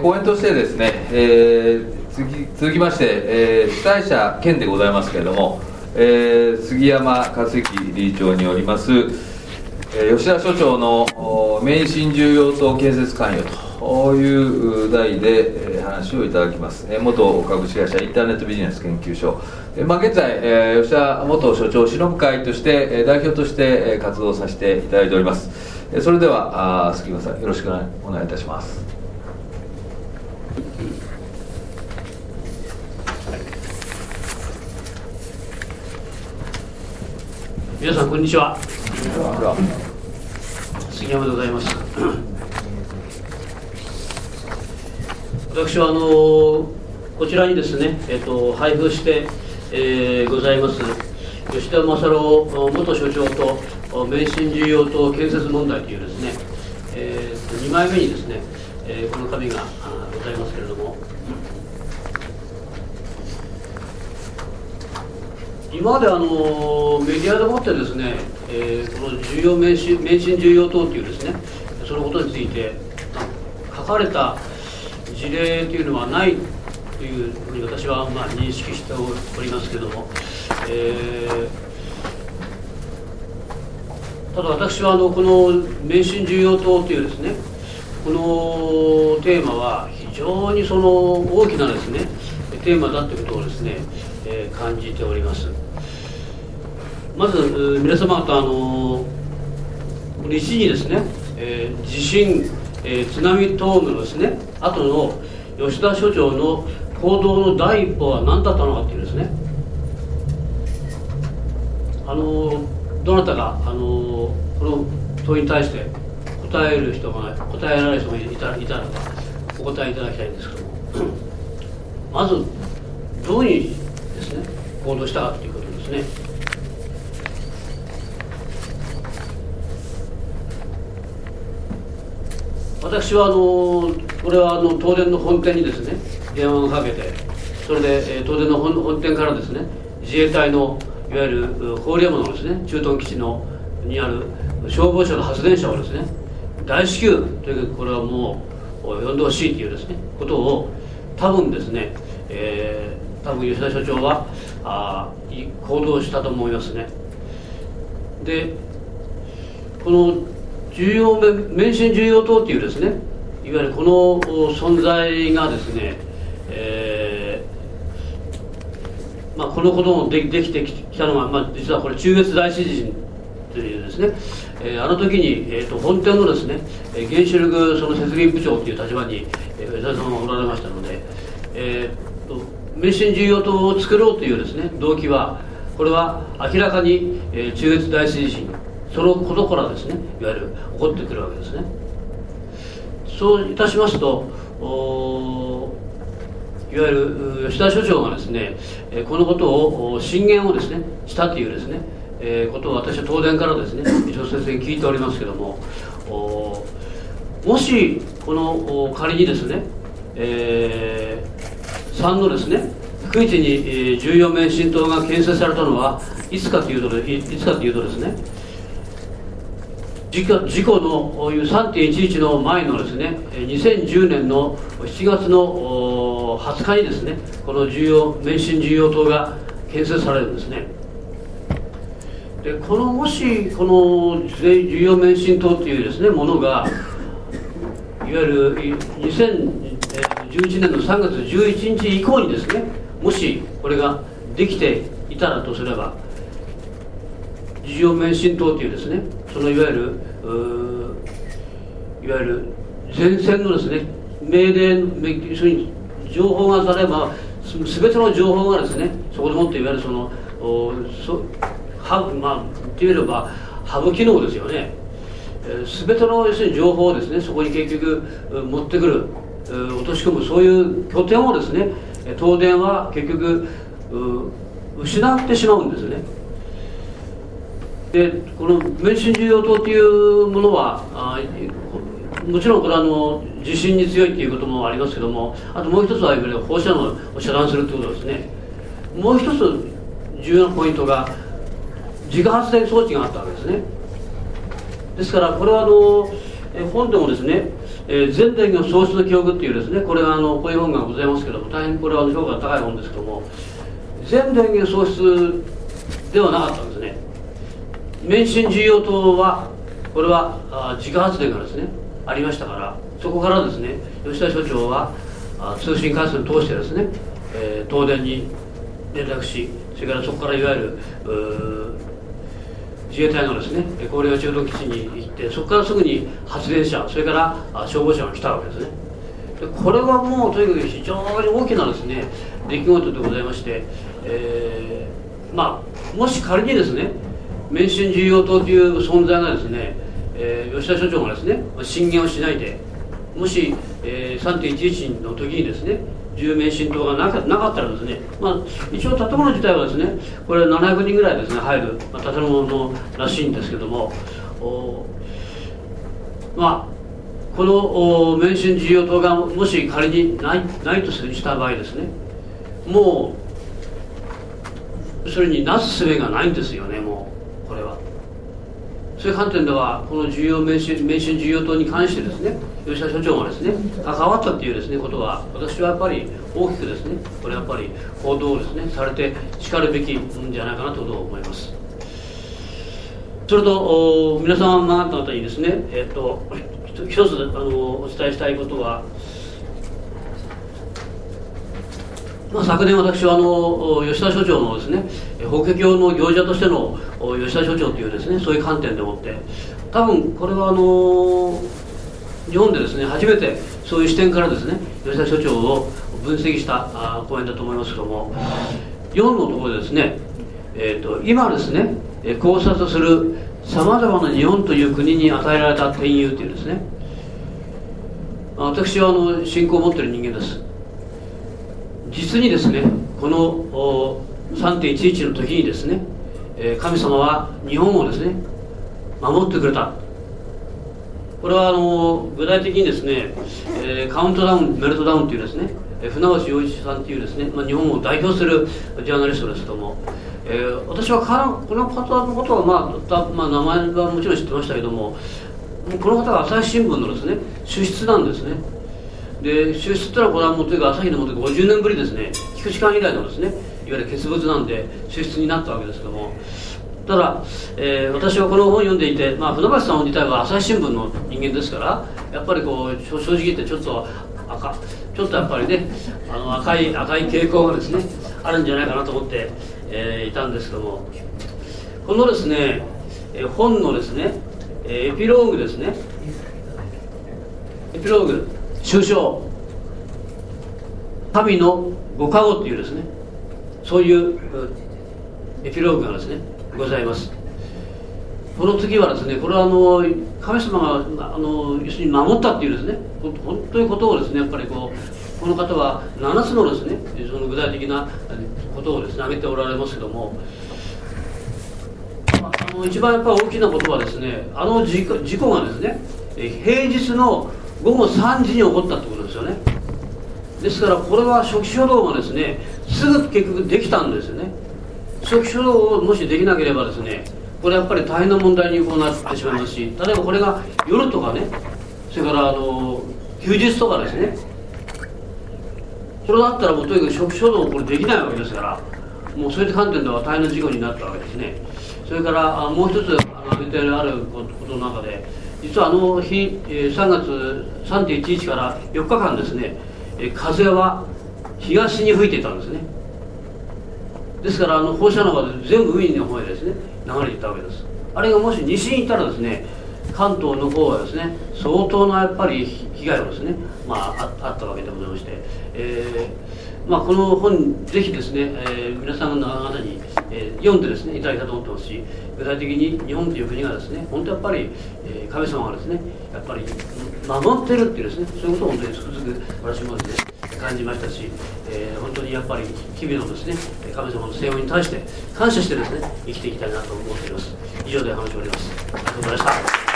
講演としてですね、続きまして、主催者兼でございますけれども、杉山克之理事長によります、吉田所長の免震重要棟建設関与という題で話をいただきます。元株式会社インターネットビジネス研究所、現在吉田元所長偲ぶ会として代表として活動させていただいております。それでは杉山さん、よろしくお願いいたします。 皆さんこんにちは。杉山でございます。私はこちらにですね、配布して、ございます吉田正郎元所長と免震重要棟建設問題というですね、2枚目にですね、この紙がございますけれども、今までメディアでもってですね、この免震重要棟というですね、そのことについて書かれた事例というのはないというふうに私は認識しておりますけれども、ただ私はこの免震重要棟というですね、このテーマは非常にその大きなですねテーマだということをですね、感じております。まず皆様方この一時にですね、地震、津波等のですね後の吉田所長の行動の第一歩は何だったのかっていうですね、どなたがこの問いに対して答えられる人がいたらばお答えいただきたいんですけども、まずどういうですね行動したかということですね。私はこれは東電の本店にですね電話をかけて、それで東電の本店からですね自衛隊のいわゆる郡山のですね駐屯基地にある消防車の発電車をですね大至急というか、これはもう呼んでほしいというですねことを多分ですね、多分吉田所長は行動したと思いますね。でこの免震重要棟というですねいわゆるこの存在がですね、このこともできてきたのが、実はこれ中越大地震というですね、あの時に、本店のですね原子力その設備部長という立場に吉田さんがおられましたので、免震重要棟を作ろうというですね動機は、これは明らかに、中越大地震そのことからですねいわゆる起こってくるわけですね。そういたしますと、いわゆる吉田所長がですねこのことを進言をですねしたというですね、ことを私は東電からですね一応先生に聞いておりますけども、もしこの仮にですね、3のですね福井に重要免震棟が建設されたのはいつかというとですね、事故の3.11 の前のですね2010年の7月の20日にですねこの免震重要棟が建設されるんですね。でもしこの重要免震棟というですねものがいわゆる2011年の3月11日以降にですねもしこれができていたらとすれば、重要免震棟というですねそのいわゆる前線のですね命令そういう情報がされば全ての情報がですねそこでもっていわゆるそのって言えればハブ機能ですよね。全ての要するに情報をですねそこに結局持ってくる落とし込む、そういう拠点をですね東電は結局失ってしまうんですよね。でこの免震重要棟というものはもちろんこれは地震に強いということもありますけども、あともう一つは放射能を遮断するということですね。もう一つ重要なポイントが自家発電装置があったわけですね。ですからこれは本でもですね前代の喪失の記憶っていうですね、これはこういう本がございますけども、大変これは評価が高い本ですけども、前代の喪失ではなかったんですね。免震重要棟はこれは自家発電がですねありましたから、そこからですね吉田所長は通信回線を通してですね、東電に連絡し、それからそこからいわゆる自衛隊のですね高陵中途基地に行って、そこからすぐに発電車、それから消防車が来たわけですね。でこれはもうとにかく非常に大きなですね出来事でございまして、もし仮にですね免震重要棟という存在がですね、吉田所長がですね進言をしないで、もし、3.11 の時にですね重要免震棟がなかったらですね、一応建物自体はですねこれ700人ぐらいですね入る、建物らしいんですけども、この免震重要棟がもし仮にないとした場合ですね、もうそれになすすべがないんですよね。もうこれはそういう観点ではこの重要免震重要棟に関してですね吉田所長がですね関わったっていうですねことは、私はやっぱり大きくですねこれやっぱり報道をですねされてしかるべきんじゃないかなと思います。それと皆様方にですね一つお伝えしたいことは、昨年私は吉田所長のですね法華経の行者としての吉田所長というですねそういう観点でもって、多分これは日本でですね初めてそういう視点からですね吉田所長を分析した講演だと思いますけども、4のところでですね、今ですね考察するさまざまな日本という国に与えられた天佑というですね、私は信仰を持っている人間です。実にですねこの3.11 の時にですね神様は日本をですね守ってくれた。これは具体的にですね、カウントダウンメルトダウンというですね船越洋一さんというですね、日本を代表するジャーナリストですけども、私はこの方のことは名前はもちろん知ってましたけども、この方は朝日新聞のですね主筆なんですね。で主筆ってのはこれはもうというか朝日のもとで50年ぶりですね、菊池館以来のですねいわゆる傑物なんで主筆になったわけですけども、ただ、私はこの本を読んでいて、船橋さん自体は朝日新聞の人間ですから、やっぱりこう正直言ってちょっとやっぱりね赤い傾向がですねあるんじゃないかなと思って、いたんですけども、このですね本のですねエピローグですね、エピローグ終章神のご加護というですねそういうエピローグがですねございます。この次はですねこれは神様が要するに守ったっていうですね本当にことをですねやっぱりこの方は7つのですねその具体的なことをですね挙げておられますけども、一番やっぱり大きなことはですね事故がですね平日の午後3時に起こったってことですよね。ですからこれは初期初動がですねすぐ結局できたんですよね。初期初動をもしできなければですねこれやっぱり大変な問題になってしまいますし、例えばこれが夜とかね、それから休日とかですね、それだったらもうとにかく初期初動これできないわけですから、もうそういった観点では大変な事故になったわけですね。それからもう一つ挙げてあることの中で、実は日3月 3.11 から4日間ですね風は東に吹いていたんですね。ですから放射能が全部海の方へですね流れていったわけです。あれがもし西に行ったらですね関東の方はですね相当なやっぱり被害がですね、あったわけでございまして、この本ぜひですね、皆さん方に、読んでですねいただきたいと思ってますし、具体的に日本という国がですね本当やっぱり、神様がですねやっぱり守ってるっていうですねそういうことを本当につくづく私もですね感じましたし、本当にやっぱり日々のですね神様の聖恩に対して感謝してですね生きていきたいなと思っています。以上で話を終わります。ありがとうございました。